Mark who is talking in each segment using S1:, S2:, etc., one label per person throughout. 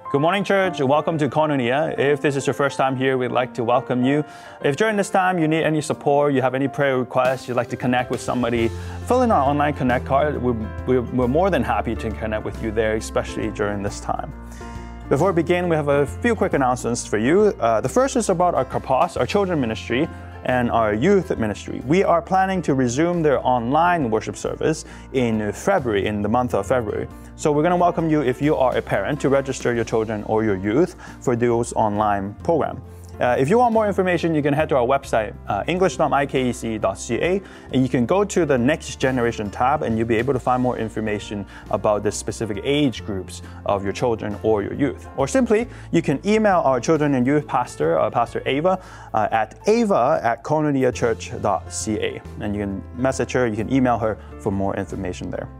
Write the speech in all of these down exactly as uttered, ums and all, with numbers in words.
S1: Good morning, church. Welcome to Koinonia. If this is your first time here, we'd like to welcome you. If during this time you need any support, you have any prayer requests, you'd like to connect with somebody, fill in our online connect card. We're, we're, we're more than happy to connect with you there, especially during this time. Before we begin, we have a few quick announcements for you. Uh, the first is about our Karpas, our children ministry, and our youth ministry. We are planning to resume their online worship service in February, in the month of February. So we're going to welcome you, if you are a parent, to register your children or your youth for those online program. Uh, if you want more information, you can head to our website, uh, english dot i k e c dot c a, and you can go to the Next Generation tab, and you'll be able to find more information about the specific age groups of your children or your youth. Or simply, you can email our children and youth pastor, uh, Pastor Ava, uh, at ava at koinonia church dot c a, and you can message her, you can email her for more information there.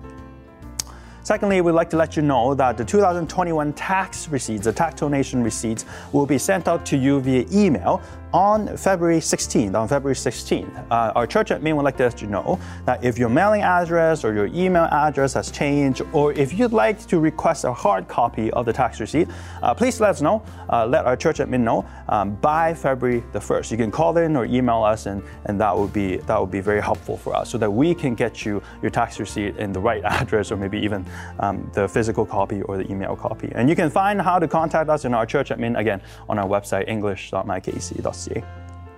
S1: Secondly, we'd like to let you know that the two thousand twenty-one tax receipts, the tax donation receipts, will be sent out to you via email on February sixteenth. On February sixteenth, uh, our church admin would like to let you know that if your mailing address or your email address has changed, or if you'd like to request a hard copy of the tax receipt, uh, please let us know. Uh, let our church admin know um, by February the first. You can call in or email us, and and that would be that would be very helpful for us, so that we can get you your tax receipt in the right address, or maybe even um, the physical copy or the email copy. And you can find how to contact us in our church admin again on our website, english dot i k e c dot c a.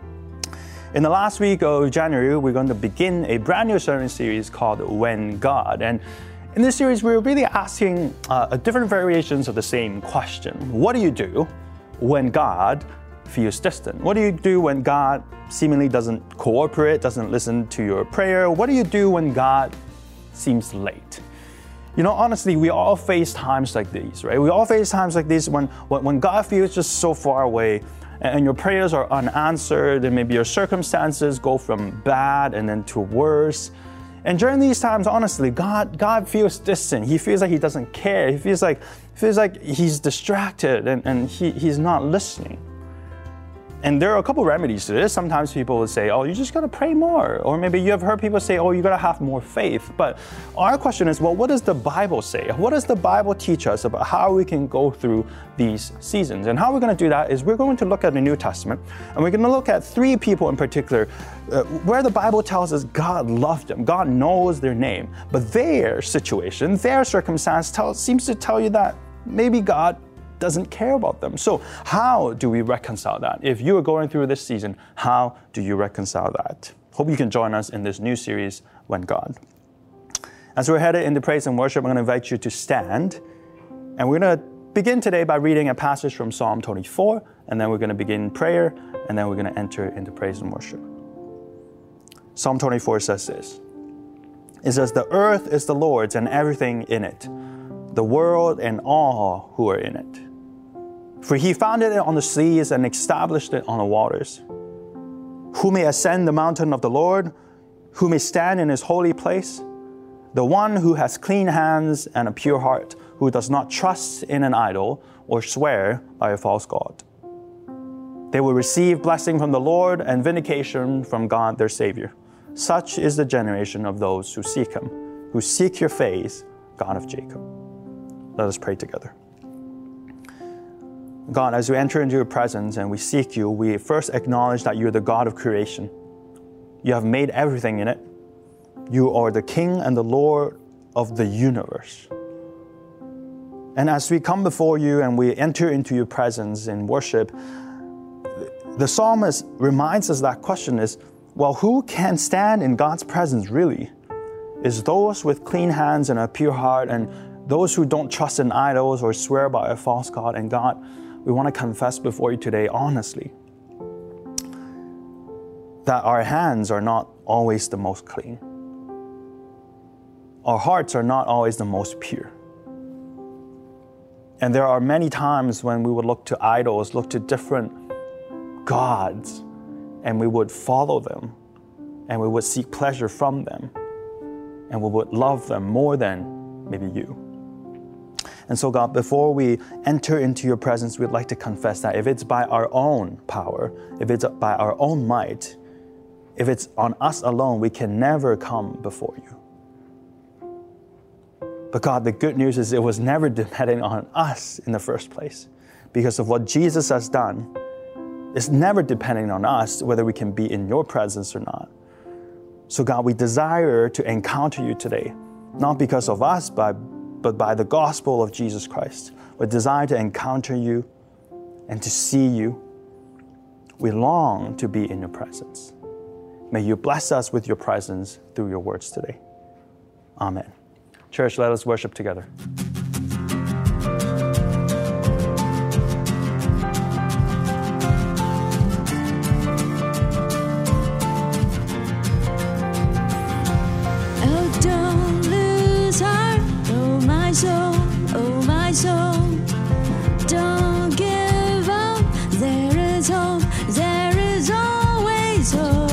S1: In the last week of January, we're going to begin a brand new sermon series called When God. And in this series, we're really asking uh, different variations of the same question. What do you do when God feels distant? What do you do when God seemingly doesn't cooperate, doesn't listen to your prayer? What do you do when God seems late? You know, honestly, we all face times like these, right? We all face times like these when, when, when God feels just so far away, and your prayers are unanswered, and maybe your circumstances go from bad and then to worse. And during these times, honestly, God, God feels distant. He feels like He doesn't care. He feels like, feels like He's distracted, and, and he, He's not listening. And there are a couple remedies to this. Sometimes people will say, oh, you just gotta pray more. Or maybe you have heard people say, oh, you gotta have more faith. But our question is, well, what does the Bible say? What does the Bible teach us about how we can go through these seasons? And how we're gonna do that is we're going to look at the New Testament, and we're gonna look at three people in particular uh, where the Bible tells us God loved them. God knows their name. But their situation, their circumstance tell, seems to tell you that maybe God doesn't care about them. So how do we reconcile that? If you are going through this season, how do you reconcile that? Hope you can join us in this new series, When God. As we're headed into praise and worship, I'm going to invite you to stand. And we're going to begin today by reading a passage from Psalm twenty-four, and then we're going to begin prayer, and then we're going to enter into praise and worship. Psalm twenty-four says this. It says, "The earth is the Lord's and everything in it, the world and all who are in it. For He founded it on the seas and established it on the waters. Who may ascend the mountain of the Lord? Who may stand in His holy place? The one who has clean hands and a pure heart, who does not trust in an idol or swear by a false god. They will receive blessing from the Lord and vindication from God their Savior. Such is the generation of those who seek Him, who seek your face, God of Jacob." Let us pray together. God, as we enter into your presence and we seek you, we first acknowledge that you're the God of creation. You have made everything in it. You are the King and the Lord of the universe. And as we come before you and we enter into your presence in worship, the psalmist reminds us that question is, well, who can stand in God's presence really? Is those with clean hands and a pure heart, and those who don't trust in idols or swear by a false god. And God, we want to confess before you today honestly that our hands are not always the most clean. Our hearts are not always the most pure. And there are many times when we would look to idols, look to different gods, and we would follow them, and we would seek pleasure from them, and we would love them more than maybe you. And so, God, before we enter into your presence, we'd like to confess that if it's by our own power, if it's by our own might, if it's on us alone, we can never come before you. But God, the good news is it was never depending on us in the first place. Because of what Jesus has done, it's never depending on us whether we can be in your presence or not. So God, we desire to encounter you today, not because of us, but, but by the gospel of Jesus Christ. We desire to encounter you and to see you. We long to be in your presence. May you bless us with your presence through your words today. Amen. Church, let us worship together.
S2: Oh, don't lose heart, oh my soul, oh my soul. Don't give up, there is hope, there is always hope.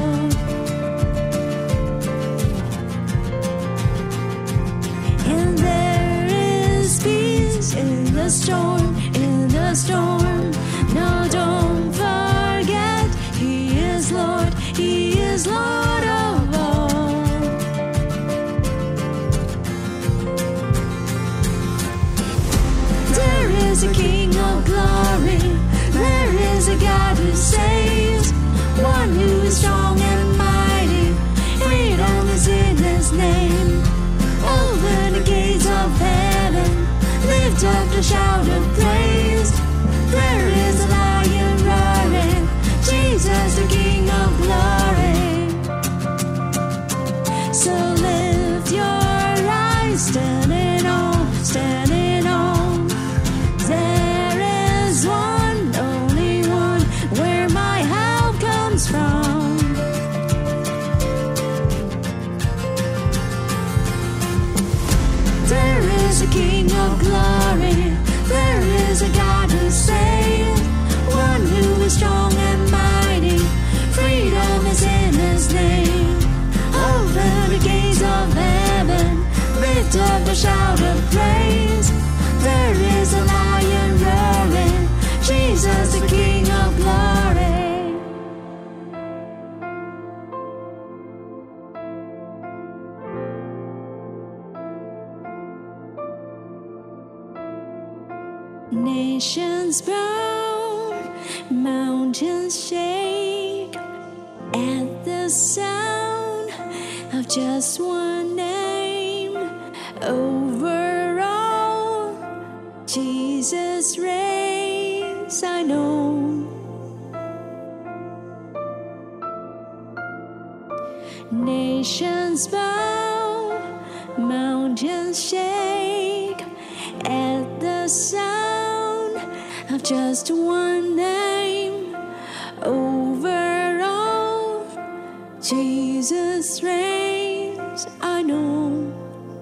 S2: And there is peace in the storm, in the storm. No, don't forget, He is Lord, He is Lord of all. There is a King of glory, there is a God who saves, one who is strong and mighty, freedom is in His name. Over the gates of heaven, lift up the shout of praise. There is a lion roaring, Jesus the King of glory. So lift your eyes, standing on, standing on. There is one, only one, where my help comes from. There is a King of glory, there is a God who saves, one who is strong and mighty, freedom is in His name. Over the gates of heaven, lift up a shout of praise. There is a lion roaring, Jesus the King of glory. Nations bow, mountains shake at the sound of just one name. Over all, Jesus reigns, I know. Nations bow, mountains shake at the sound of just one name. Over all, Jesus reigns, I know.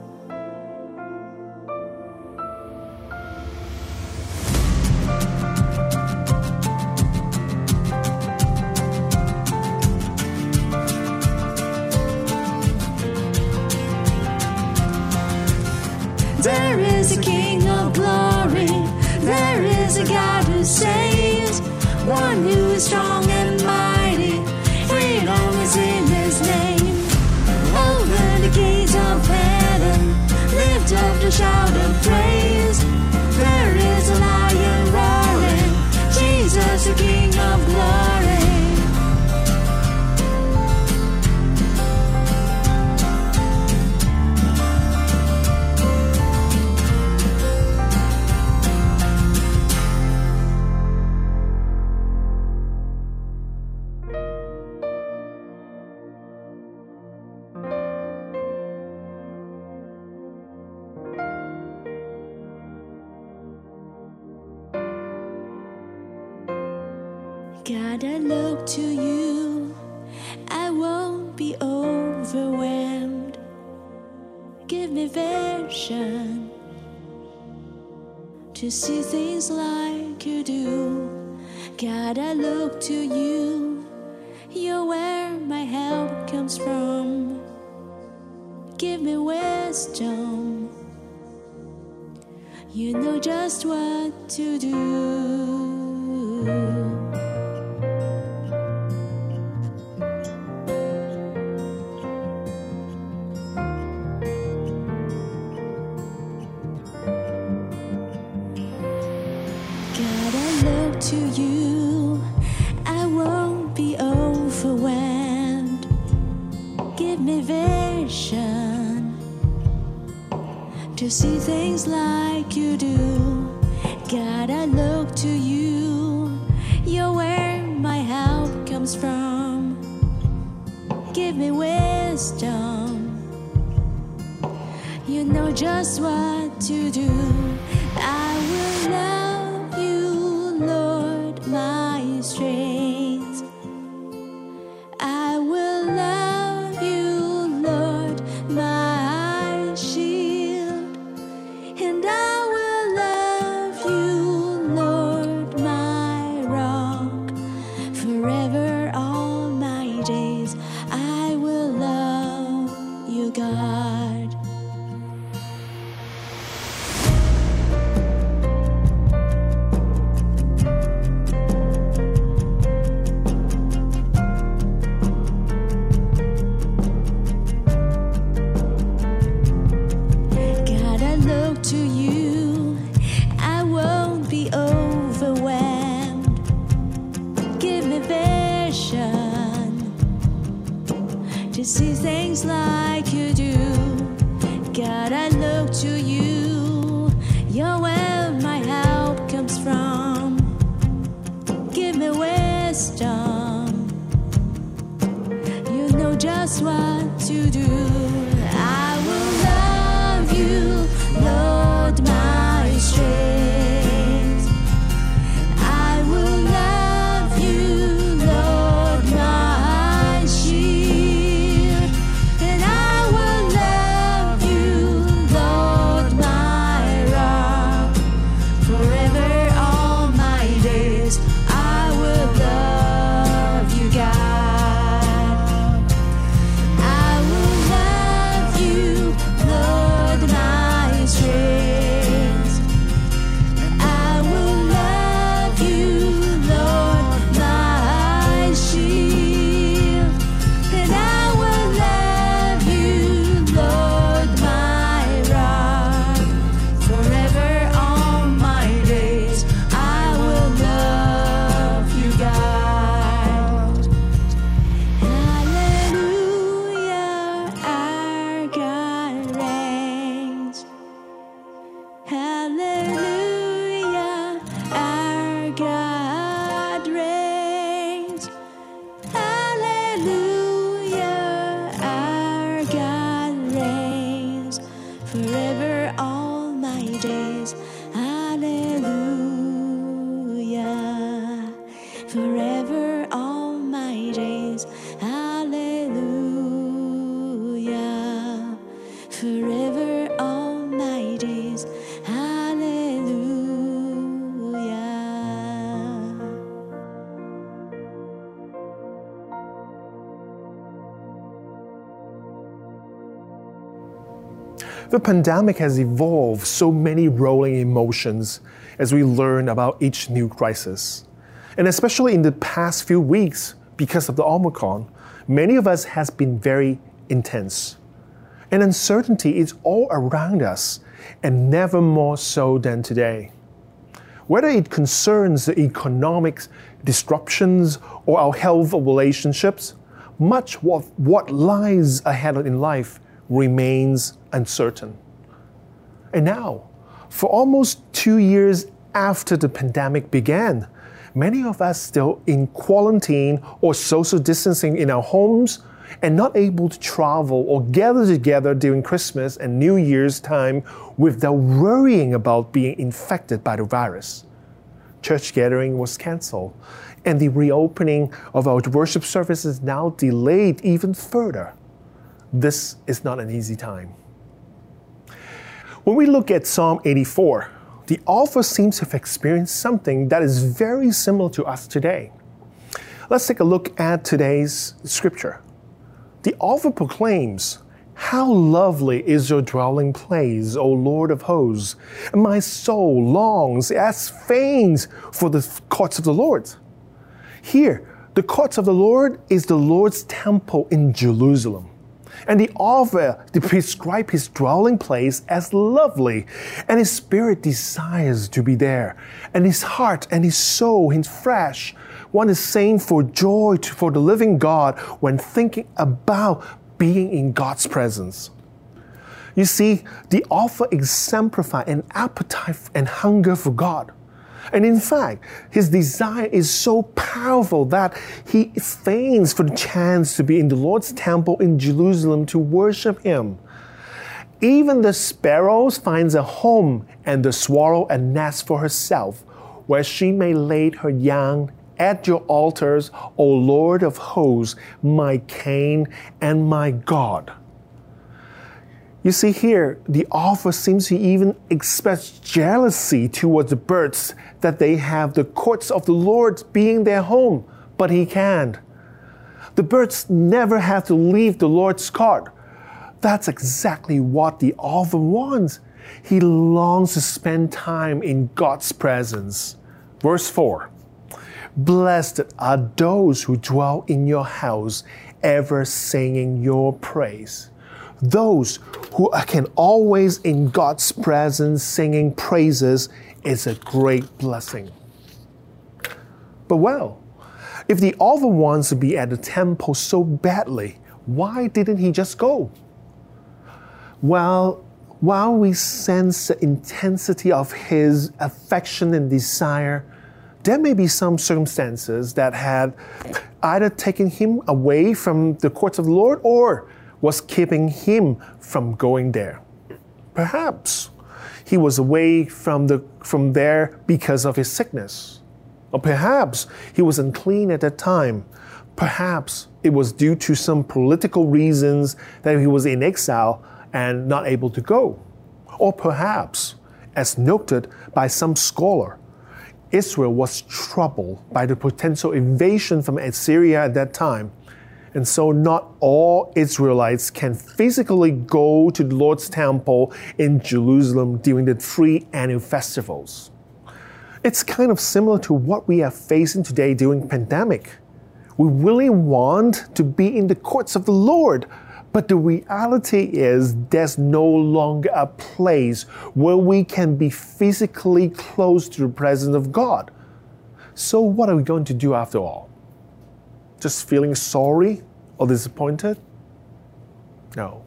S2: There is a King of glory, there is a God who saves, one who is strong and mighty, freedom is in His name. Over the gates of heaven, lift up the shout of praise. There is a lion roaring, Jesus the King of glory. God, I look to you, I won't be overwhelmed. Give me vision to see things like you do. God, I look to you, you're where my help comes from. Give me wisdom, you know just what to do. to you, I won't be overwhelmed. Give me vision to see things like you do. God, I look to you. You're where my help comes from. Give me wisdom. You know just what to do. I will love you, Lord, my strength. I will love you, Lord, my shield. And I will love you, Lord, my rock. Forever, all my days, I will love you, God. To see things like you do. God, I look to you. You're where my help comes from. Give me wisdom. You know just what to do. I will love you, Lord, my strength. I will love you, Lord, my shield. And I will love you, Lord, my rock. Forever, all my days, I will love you, God. I will love you, Lord, my strength. I will love you, Lord, my shield. And I will love you, Lord, my rock. Forever, all my days, I will love you, God. Hallelujah, our God reigns. Hallelujah, our God reigns. Hallelujah, our God reigns. Forever, all my days. Hallelujah. Forever, all my days. Hallelujah. Forever, all my days. Hallelujah.
S3: The pandemic has evolved so many rolling emotions as we learn about each new crisis. And especially in the past few weeks, because of the Omicron, many of us has been very intense. And uncertainty is all around us, and never more so than today. Whether it concerns the economic disruptions or our health or relationships, much of what lies ahead in life remains uncertain. And now, for almost two years after the pandemic began, many of us still in quarantine or social distancing in our homes and not able to travel or gather together during Christmas and New Year's time without worrying about being infected by the virus. Church gathering was canceled, and the reopening of our worship service is now delayed even further. This is not an easy time. When we look at Psalm eighty-four, the author seems to have experienced something that is very similar to us today. Let's take a look at today's scripture. The author proclaims, "How lovely is your dwelling place, O Lord of hosts! And my soul longs, as faints for the courts of the Lord." Here, the courts of the Lord is the Lord's temple in Jerusalem. And the offer to prescribe his dwelling place as lovely, and his spirit desires to be there, and his heart and his soul, his flesh, want to sing for joy to, for the living God when thinking about being in God's presence. You see, the offer exemplifies an appetite and hunger for God. And in fact, his desire is so powerful that he faints for the chance to be in the Lord's temple in Jerusalem to worship him. Even the sparrows finds a home, and the swallow a nest for herself, where she may lay her young at your altars, O Lord of hosts, my King and my God. You see here, the author seems to even express jealousy towards the birds that they have the courts of the Lord being their home, but he can't. The birds never have to leave the Lord's court. That's exactly what the author wants. He longs to spend time in God's presence. Verse four, blessed are those who dwell in your house, ever singing your praise. Those who can always in God's presence singing praises is a great blessing. But well, if the author wants to be at the temple so badly, why didn't he just go? Well, while we sense the intensity of his affection and desire, there may be some circumstances that had either taken him away from the courts of the Lord or was keeping him from going there. Perhaps he was away from, the, from there because of his sickness. Or perhaps he was unclean at that time. Perhaps it was due to some political reasons that he was in exile and not able to go. Or perhaps, as noted by some scholar, Israel was troubled by the potential invasion from Assyria at that time. And so not all Israelites can physically go to the Lord's temple in Jerusalem during the three annual festivals. It's kind of similar to what we are facing today during the pandemic. We really want to be in the courts of the Lord, but the reality is there's no longer a place where we can be physically close to the presence of God. So what are we going to do after all? Just feeling sorry or disappointed? No.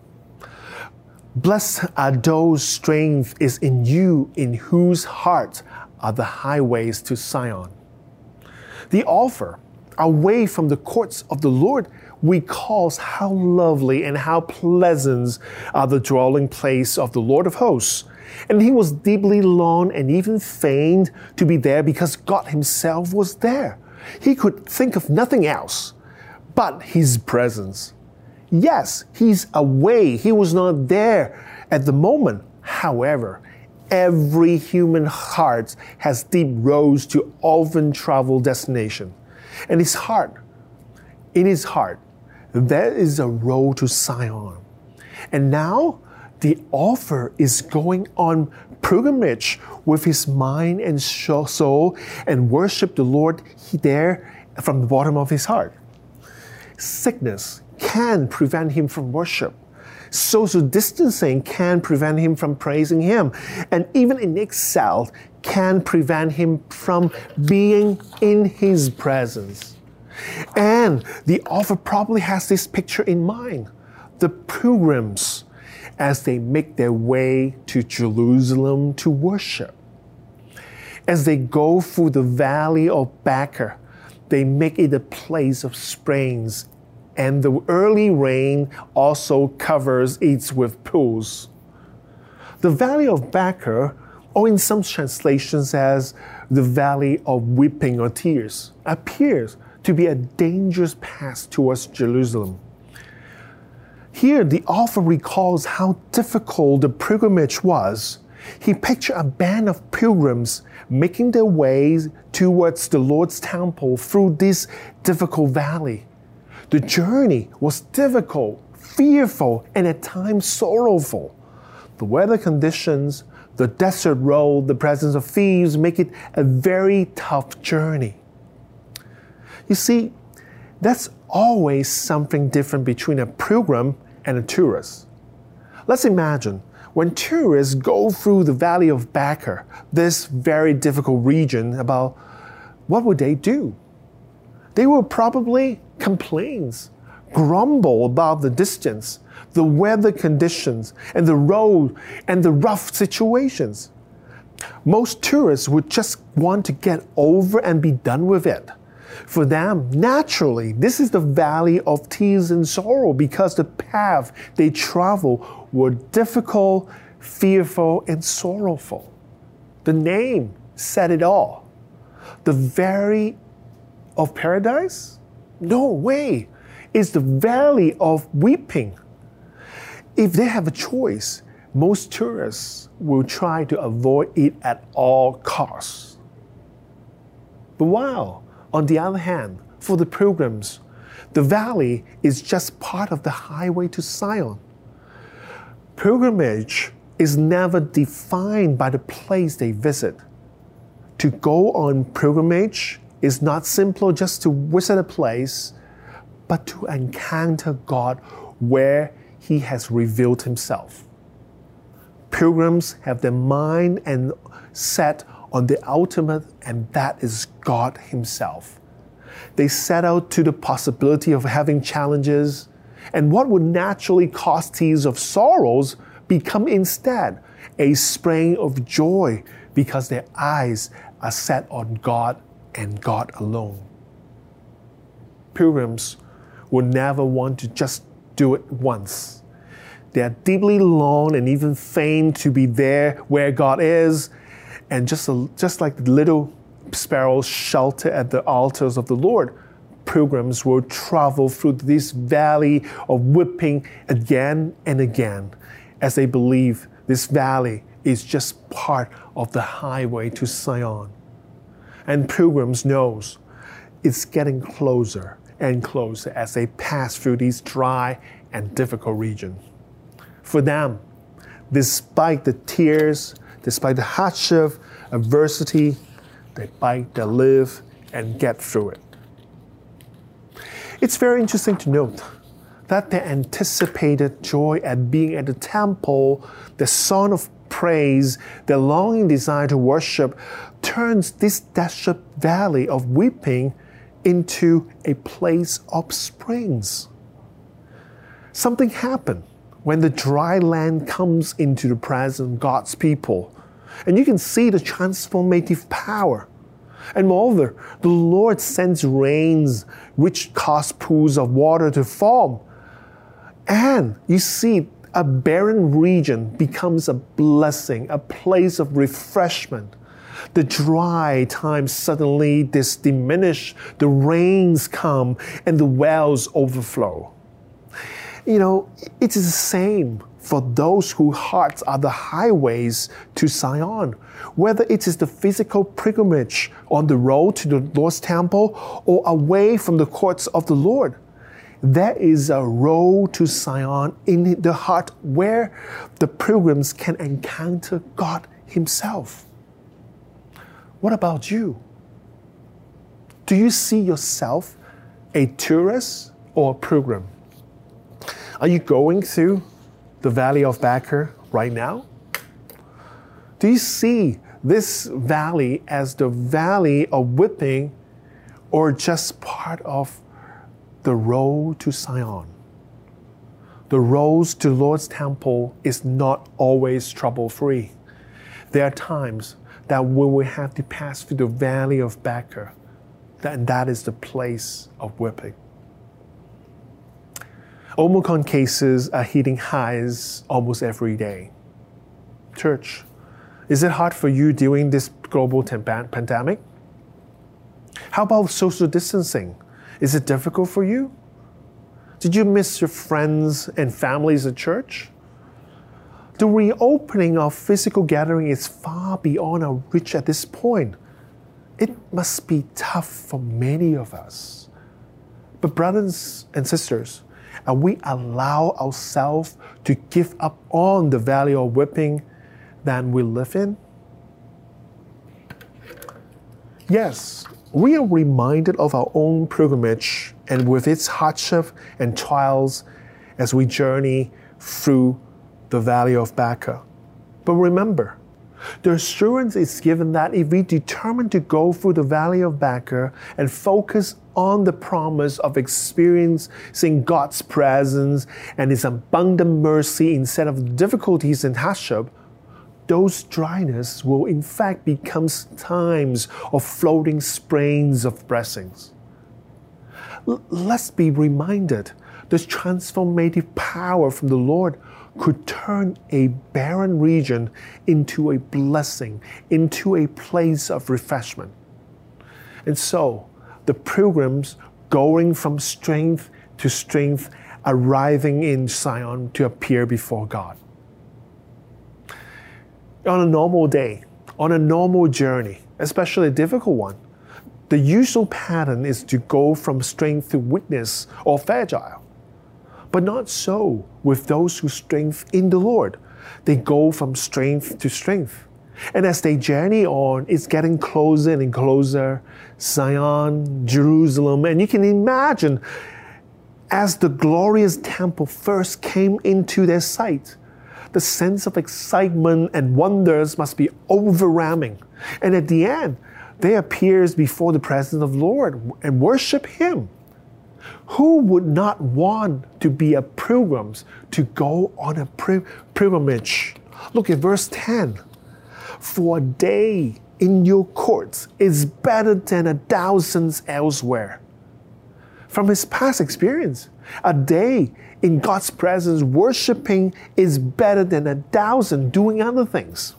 S3: Blessed are those strength is in you, in whose hearts are the highways to Zion. The offer, away from the courts of the Lord, recalls how lovely and how pleasant are the dwelling place of the Lord of hosts. And he was deeply longed and even feigned to be there because God himself was there. He could think of nothing else but his presence. Yes, he's away. He was not there at the moment. However, every human heart has deep roads to often travel destination. And his heart, in his heart, there is a road to Zion. And now the author is going on pilgrimage with his mind and soul and worship the Lord there from the bottom of his heart. Sickness can prevent him from worship. Social distancing can prevent him from praising him. And even in exile can prevent him from being in his presence. And the author probably has this picture in mind. The pilgrims as they make their way to Jerusalem to worship. As they go through the valley of Baca, they make it a place of springs, and the early rain also covers it with pools. The valley of Baca, or in some translations as the valley of weeping or tears, appears to be a dangerous path towards Jerusalem. Here, the author recalls how difficult the pilgrimage was. He pictured a band of pilgrims making their way towards the Lord's temple through this difficult valley. The journey was difficult, fearful, and at times sorrowful. The weather conditions, the desert road, the presence of thieves make it a very tough journey. You see, that's always something different between a pilgrim and a tourist. Let's imagine when tourists go through the Valley of Baca, this very difficult region, about what would they do? They will probably complain, grumble about the distance, the weather conditions, and the road, and the rough situations. Most tourists would just want to get over and be done with it. For them, naturally, this is the valley of tears and sorrow because the path they travel were difficult, fearful, and sorrowful. The name said it all. The valley of paradise? No way. It's the valley of weeping. If they have a choice, most tourists will try to avoid it at all costs. But wow, on the other hand, for the pilgrims, the valley is just part of the highway to Zion. Pilgrimage is never defined by the place they visit. To go on pilgrimage is not simply just to visit a place, but to encounter God where He has revealed Himself. Pilgrims have their mind and set on the ultimate, and that is God Himself. They set out to the possibility of having challenges, and what would naturally cause tears of sorrows become instead a spring of joy because their eyes are set on God and God alone. Pilgrims will never want to just do it once. They are deeply long and even fain to be there where God is, and just, a, just like the little sparrows shelter at the altars of the Lord, pilgrims will travel through this valley of weeping again and again, as they believe this valley is just part of the highway to Zion. And pilgrims knows it's getting closer and closer as they pass through these dry and difficult regions. For them, despite the tears, despite the hardship, adversity, they bite, they live, and get through it. It's very interesting to note that the anticipated joy at being at the temple, the song of praise, the longing desire to worship, turns this desert valley of weeping into a place of springs. Something happened when the dry land comes into the presence of God's people, and you can see the transformative power. And moreover, the Lord sends rains which cause pools of water to form. And you see a barren region becomes a blessing, a place of refreshment. The dry times suddenly dis- diminish, the rains come, and the wells overflow. You know, it is the same for those whose hearts are the highways to Zion, whether it is the physical pilgrimage on the road to the Lord's temple or away from the courts of the Lord. There is a road to Zion in the heart where the pilgrims can encounter God Himself. What about you? Do you see yourself a tourist or a pilgrim? Are you going through the Valley of Baca right now? Do you see this valley as the valley of weeping or just part of the road to Zion? The road to the Lord's temple is not always trouble-free. There are times that we will have to pass through the Valley of Baca, and that is the place of weeping. Omicron cases are hitting highs almost every day. Church, is it hard for you during this global pandemic? How about social distancing? Is it difficult for you? Did you miss your friends and families at church? The reopening of physical gathering is far beyond our reach at this point. It must be tough for many of us. But brothers and sisters, and we allow ourselves to give up on the valley of weeping that we live in? Yes, we are reminded of our own pilgrimage and with its hardship and trials, as we journey through the valley of Baca. But remember, the assurance is given that if we determine to go through the valley of Baca and focus on the promise of experiencing God's presence and His abundant mercy instead of difficulties and hardship, those dryness will in fact become times of floating springs of blessings. L- let's be reminded this transformative power from the Lord could turn a barren region into a blessing, into a place of refreshment. And so, the pilgrims going from strength to strength, arriving in Zion to appear before God. On a normal day, on a normal journey, especially a difficult one, the usual pattern is to go from strength to weakness or fragile. But not so with those who strength in the Lord. They go from strength to strength. And as they journey on, it's getting closer and closer. Zion, Jerusalem, and you can imagine as the glorious temple first came into their sight, the sense of excitement and wonders must be overwhelming. And at the end, they appear before the presence of the Lord and worship Him. Who would not want to be a pilgrim, to go on a pilgrimage? Look at verse ten. For a day in your courts is better than a thousand elsewhere. From his past experience, a day in God's presence worshiping is better than a thousand doing other things.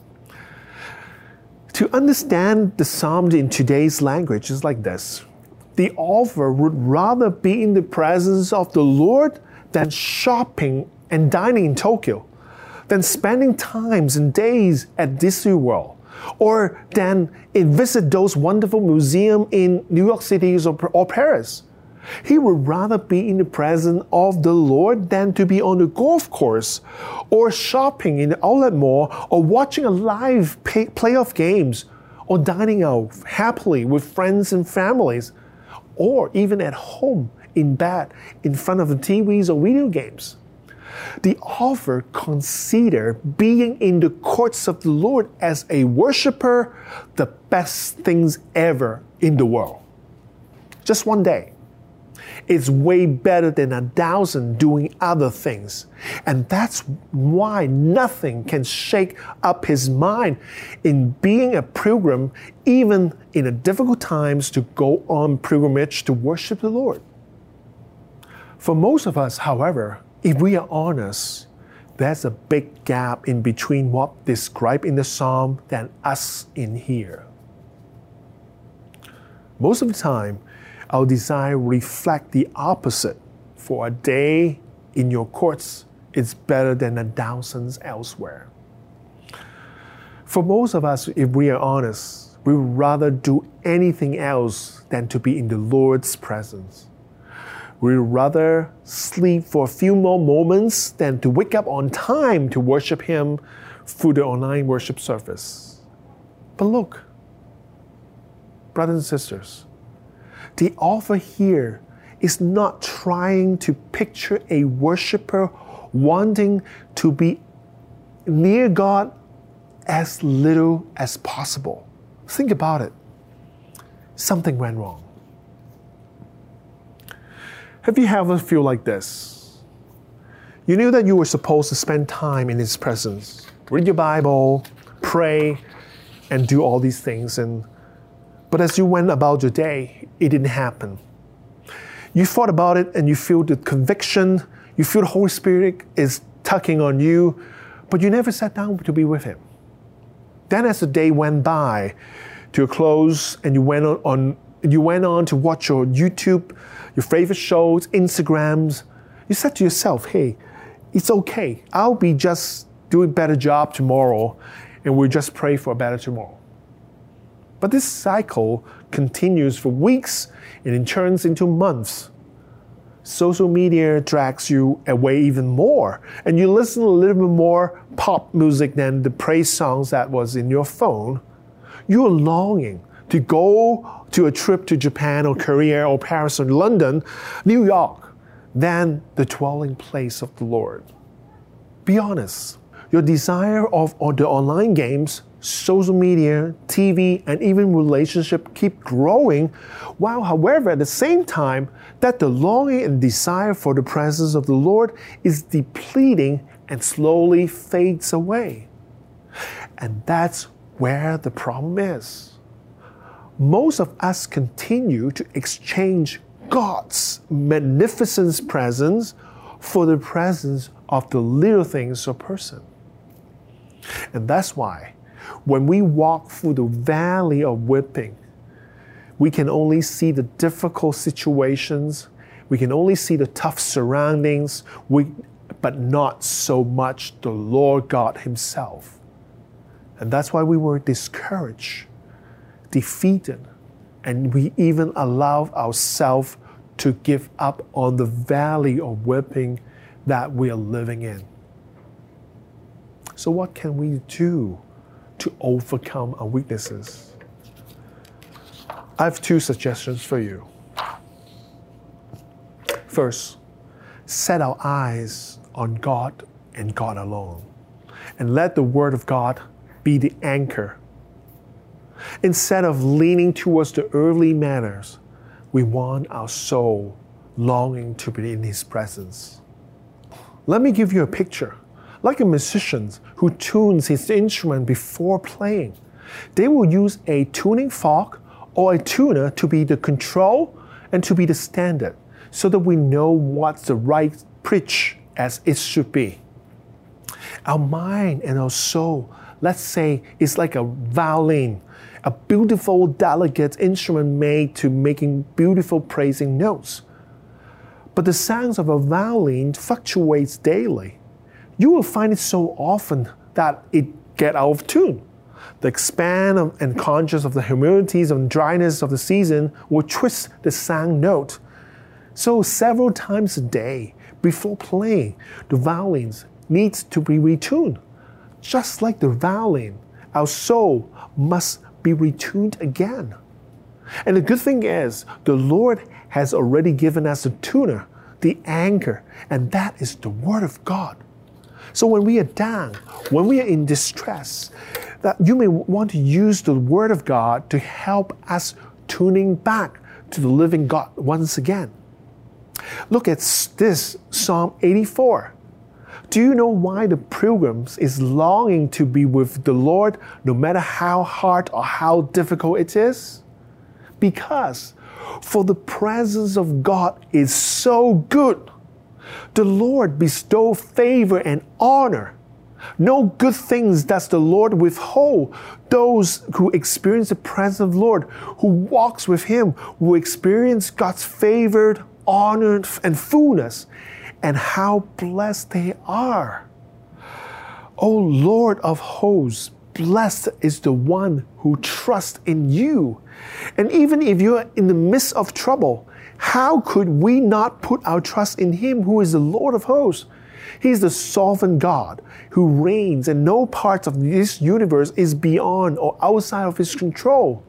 S3: To understand the psalm in today's language is like this. The author would rather be in the presence of the Lord than shopping and dining in Tokyo, than spending times and days at Disney World, or than visit those wonderful museums in New York City or, or Paris. He would rather be in the presence of the Lord than to be on the golf course, or shopping in the outlet mall, or watching a live pay- playoff games, or dining out happily with friends and families, or even at home in bed in front of the T Vs or video games. The author consider being in the courts of the Lord as a worshiper the best things ever in the world. Just one day. It's way better than a thousand doing other things. And that's why nothing can shake up his mind in being a pilgrim, even in the difficult times, to go on pilgrimage to worship the Lord. For most of us, however, if we are honest, there's a big gap in between what described in the psalm and us in here. Most of the time, our desire reflect the opposite. For a day in your courts is better than a thousand elsewhere. For most of us, if we are honest, we would rather do anything else than to be in the Lord's presence. We would rather sleep for a few more moments than to wake up on time to worship Him through the online worship service. But look, brothers and sisters, the author here is not trying to picture a worshiper wanting to be near God as little as possible. Think about it. Something went wrong. Have you ever feel like this? You knew that you were supposed to spend time in His presence, read your Bible, pray, and do all these things, and but as you went about your day, it didn't happen. You thought about it and you feel the conviction, you feel the Holy Spirit is tugging on you, but you never sat down to be with Him. Then as the day went by to a close and you went on, on you went on to watch your YouTube, your favorite shows, Instagrams, you said to yourself, hey, it's okay. I'll be just doing a better job tomorrow and we'll just pray for a better tomorrow. But this cycle continues for weeks and it turns into months. Social media drags you away even more, and you listen a little bit more pop music than the praise songs that was in your phone. You're longing to go to a trip to Japan or Korea or Paris or London, New York, than the dwelling place of the Lord. Be honest. Your desire of or the online games, social media, T V, and even relationship keep growing, while however at the same time that the longing and desire for the presence of the Lord is depleting and slowly fades away. And that's where the problem is. Most of us continue to exchange God's magnificent presence for the presence of the little things of person. And that's why when we walk through the valley of weeping, we can only see the difficult situations, we can only see the tough surroundings, we, but not so much the Lord God Himself. And that's why we were discouraged, defeated, and we even allowed ourselves to give up on the valley of weeping that we are living in. So what can we do to overcome our weaknesses? I have two suggestions for you. First, set our eyes on God and God alone, and let the Word of God be the anchor. Instead of leaning towards the earthly matters, we want our soul longing to be in His presence. Let me give you a picture. Like a musician who tunes his instrument before playing, they will use a tuning fork or a tuner to be the control and to be the standard, so that we know what's the right pitch as it should be. Our mind and our soul, let's say, is like a violin, a beautiful, delicate instrument made to making beautiful praising notes. But the sounds of a violin fluctuates daily. You will find it so often that it gets out of tune. The expand and conscious of the humidities and dryness of the season will twist the sound note. So several times a day, before playing, the violins needs to be retuned. Just like the violin, our soul must be retuned again. And the good thing is, the Lord has already given us the tuner, the anchor, and that is the Word of God. So when we are down, when we are in distress, that you may want to use the Word of God to help us tuning back to the living God once again. Look at this, Psalm eighty-four. Do you know why the pilgrim is longing to be with the Lord no matter how hard or how difficult it is? Because for the presence of God is so good. The Lord bestows favor and honor. No good things does the Lord withhold. Those who experience the presence of the Lord, who walks with Him, will experience God's favored, honor, and fullness. And how blessed they are. O Lord of hosts, blessed is the one who trusts in you. And even if you are in the midst of trouble, how could we not put our trust in Him who is the Lord of hosts? He is the sovereign God who reigns, and no part of this universe is beyond or outside of His control.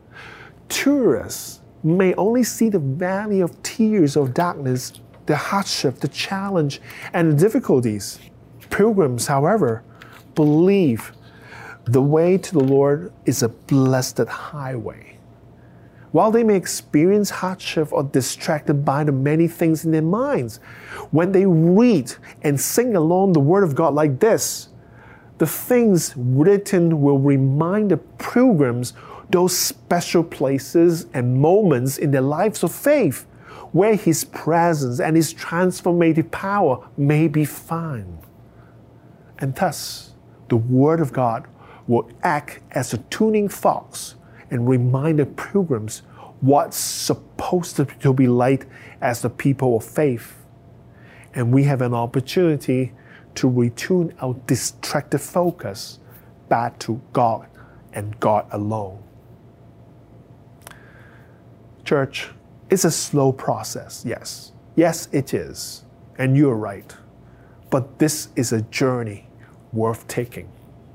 S3: Tourists may only see the valley of tears of darkness, the hardship, the challenge, and the difficulties. Pilgrims, however, believe the way to the Lord is a blessed highway. While they may experience hardship or distracted by the many things in their minds, when they read and sing along the Word of God like this, the things written will remind the pilgrims those special places and moments in their lives of faith where His presence and His transformative power may be found. And thus, the Word of God will act as a tuning fork and remind the pilgrims what's supposed to be like as the people of faith. And we have an opportunity to retune our distracted focus back to God and God alone. Church, it's a slow process, yes. Yes, it is. And you're right. But this is a journey worth taking.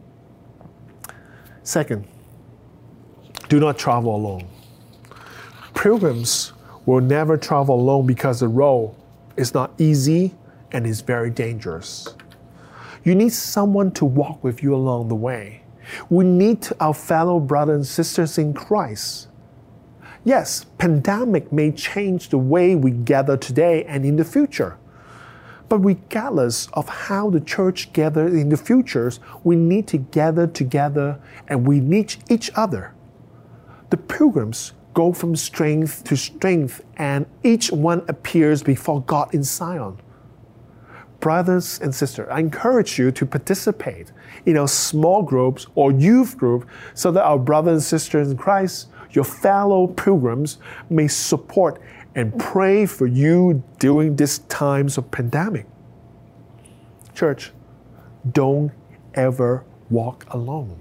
S3: Second, do not travel alone. Pilgrims will never travel alone because the road is not easy and is very dangerous. You need someone to walk with you along the way. We need our fellow brothers and sisters in Christ. Yes, pandemic may change the way we gather today and in the future. But regardless of how the church gathers in the future, we need to gather together and we need each other. The pilgrims go from strength to strength and each one appears before God in Zion. Brothers and sisters, I encourage you to participate in our small groups or youth group so that our brothers and sisters in Christ, your fellow pilgrims, may support and pray for you during these times of pandemic. Church, don't ever walk alone.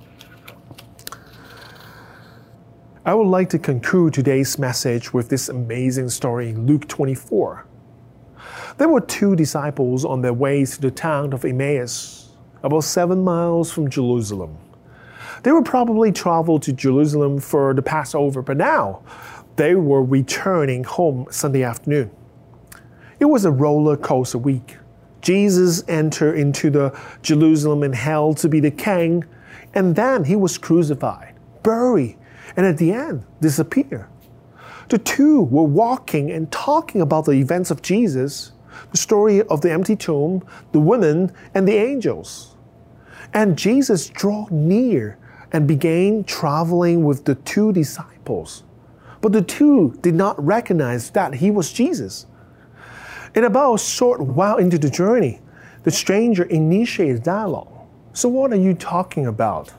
S3: I would like to conclude today's message with this amazing story in Luke twenty-four. There were two disciples on their way to the town of Emmaus, about seven miles from Jerusalem. They would probably travel to Jerusalem for the Passover, but now they were returning home Sunday afternoon. It was a roller coaster week. Jesus entered into the Jerusalem and held to be the king, and then he was crucified, buried, and at the end disappeared. The two were walking and talking about the events of Jesus, the story of the empty tomb, the women, and the angels. And Jesus drew near and began traveling with the two disciples. But the two did not recognize that he was Jesus. And about a short while into the journey, the stranger initiated dialogue. So what are you talking about?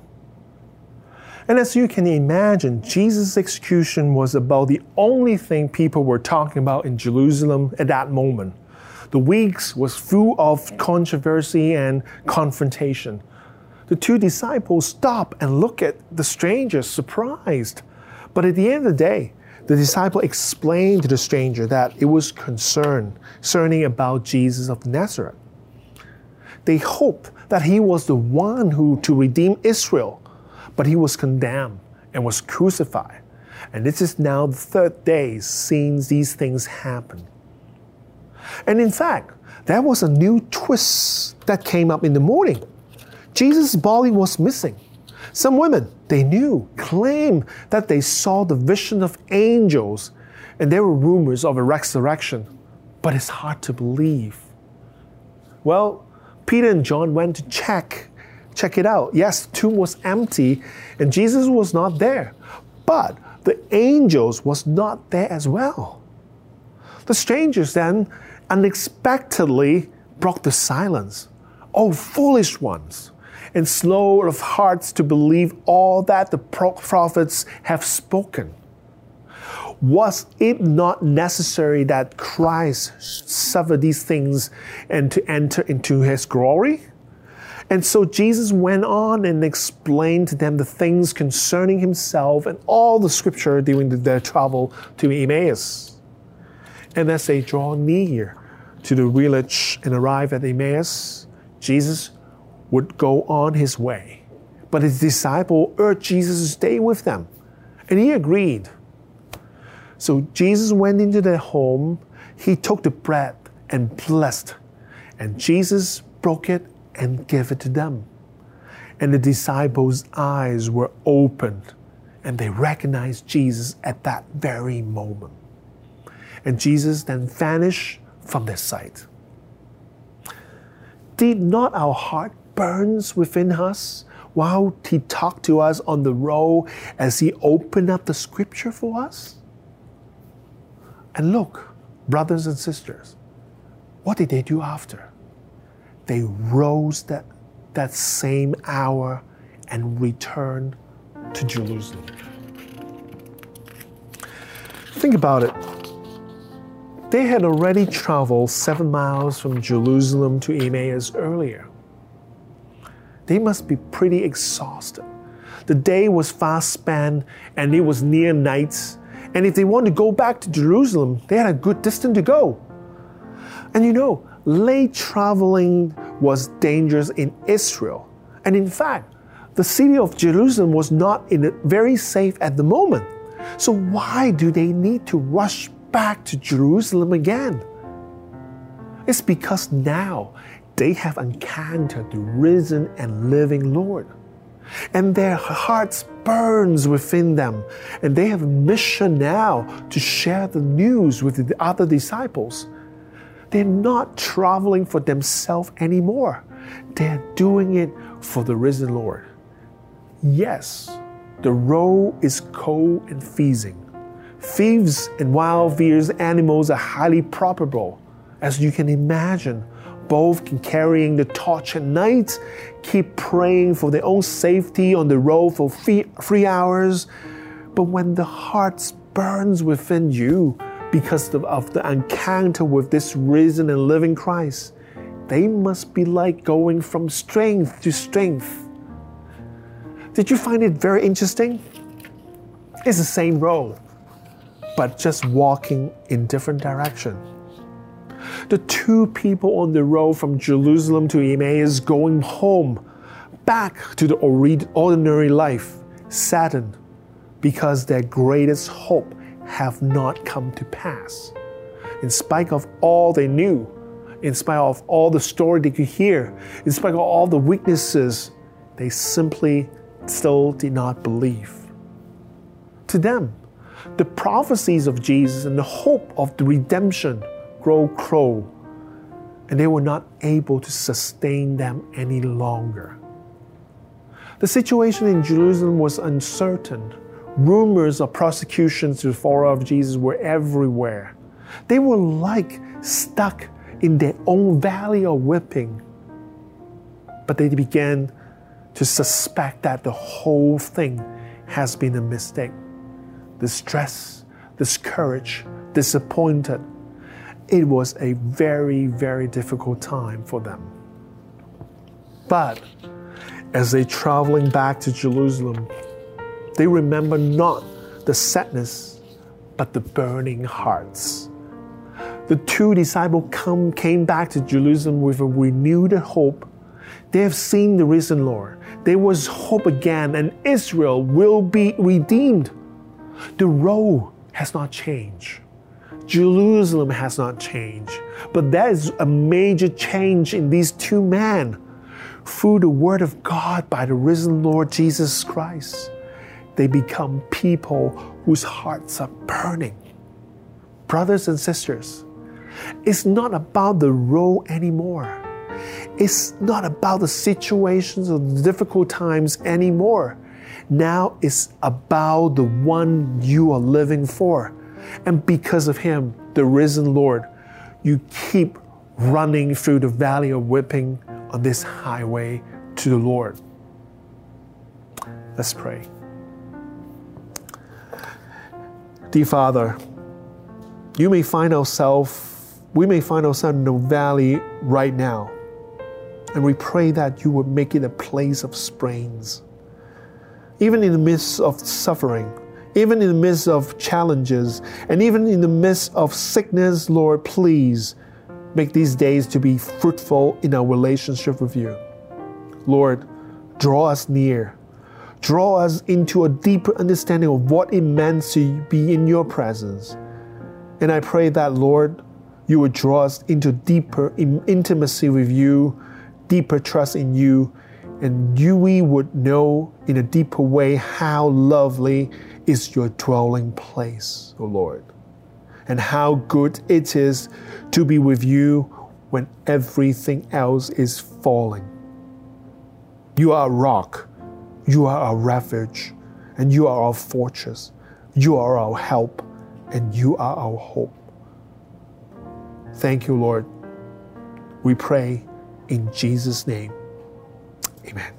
S3: And as you can imagine, Jesus' execution was about the only thing people were talking about in Jerusalem at that moment. The weeks was full of controversy and confrontation. The two disciples stopped and looked at the stranger, surprised. But at the end of the day, the disciple explained to the stranger that it was concern, concerning about Jesus of Nazareth. They hoped that he was the one who to redeem Israel, but he was condemned and was crucified. And this is now the third day since these things happened. And in fact, there was a new twist that came up in the morning. Jesus' body was missing. Some women, they knew, claimed that they saw the vision of angels, and there were rumors of a resurrection, but it's hard to believe. Well, Peter and John went to check, check it out. Yes, the tomb was empty, and Jesus was not there, but the angels was not there as well. The strangers then unexpectedly broke the silence. Oh, foolish ones, and slow of hearts to believe all that the prophets have spoken. Was it not necessary that Christ suffer these things and to enter into his glory? And so Jesus went on and explained to them the things concerning himself and all the scripture during their travel to Emmaus. And as they draw near to the village and arrive at Emmaus, Jesus would go on his way. But his disciple urged Jesus to stay with them, and he agreed. So Jesus went into their home, he took the bread and blessed, and Jesus broke it and gave it to them. And the disciples' eyes were opened, and they recognized Jesus at that very moment. And Jesus then vanished from their sight. Did not our heart burns within us while he talked to us on the road as he opened up the scripture for us? And look, brothers and sisters, what did they do after? They rose that, that same hour and returned to Jerusalem. Think about it. They had already traveled seven miles from Jerusalem to Emmaus earlier. They must be pretty exhausted. The day was fast spent and it was near night. And if they wanted to go back to Jerusalem, they had a good distance to go. And you know, late traveling was dangerous in Israel. And in fact, the city of Jerusalem was not in a very safe at the moment. So why do they need to rush back to Jerusalem again? It's because now they have encountered the risen and living Lord. And their hearts burns within them. And they have a mission now to share the news with the other disciples. They're not traveling for themselves anymore. They're doing it for the risen Lord. Yes, the road is cold and freezing. Thieves and wild fierce animals are highly probable. As you can imagine, both can carrying the torch at night, keep praying for their own safety on the road for three, three hours. But when the heart burns within you because of, of the encounter with this risen and living Christ, they must be like going from strength to strength. Did you find it very interesting? It's the same road, but just walking in different direction. The two people on the road from Jerusalem to Emmaus going home, back to the ordinary life, saddened because their greatest hope have not come to pass. In spite of all they knew, in spite of all the story they could hear, in spite of all the weaknesses, they simply still did not believe. To them, the prophecies of Jesus and the hope of the redemption grow cold, and they were not able to sustain them any longer. The situation in Jerusalem was uncertain. Rumors of persecutions to the follower of Jesus were everywhere. They were like stuck in their own valley of whipping. But they began to suspect that the whole thing has been a mistake. Distressed, discouraged, disappointed. It was a very, very difficult time for them. But as they traveling back to Jerusalem, they remember not the sadness, but the burning hearts. The two disciples come, came back to Jerusalem with a renewed hope. They have seen the risen Lord. There was hope again, and Israel will be redeemed. The road has not changed. Jerusalem has not changed. But there is a major change in these two men. Through the word of God by the risen Lord Jesus Christ, they become people whose hearts are burning. Brothers and sisters, it's not about the road anymore. It's not about the situations or the difficult times anymore. Now it's about the one you are living for. And because of Him, the risen Lord, you keep running through the valley of whipping on this highway to the Lord. Let's pray. Dear Father, you may find ourselves, we may find ourselves in the valley right now. And we pray that you would make it a place of springs. Even in the midst of suffering, even in the midst of challenges, and even in the midst of sickness, Lord, please make these days to be fruitful in our relationship with you. Lord, draw us near. Draw us into a deeper understanding of what it meant to be in your presence. And I pray that, Lord, you would draw us into deeper intimacy with you, deeper trust in you, and you we would know in a deeper way how lovely is your dwelling place, O Lord, and how good it is to be with you when everything else is falling. You are a rock, you are our refuge, and you are our fortress. You are our help, and you are our hope. Thank you, Lord. We pray in Jesus' name. Amen.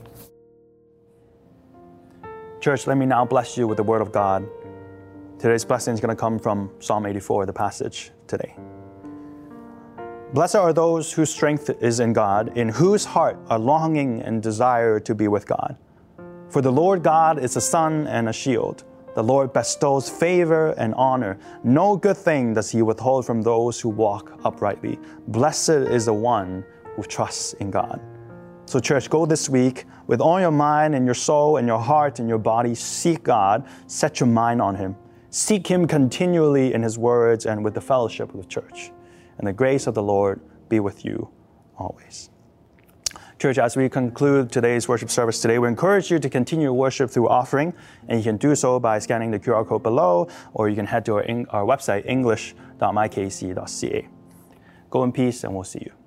S1: Church, let me now bless you with the Word of God. Today's blessing is going to come from Psalm eighty-four, the passage today. Blessed are those whose strength is in God, in whose heart are longing and desire to be with God. For the Lord God is a sun and a shield. The Lord bestows favor and honor. No good thing does He withhold from those who walk uprightly. Blessed is the one who trusts in God. So church, go this week with all your mind and your soul and your heart and your body. Seek God. Set your mind on Him. Seek Him continually in His words and with the fellowship of the church. and the grace of the Lord be with you always. Church, as we conclude today's worship service today, we encourage you to continue worship through offering, and you can do so by scanning the Q R code below, or you can head to our, our website, english dot my k c dot c a. Go in peace, and we'll see you.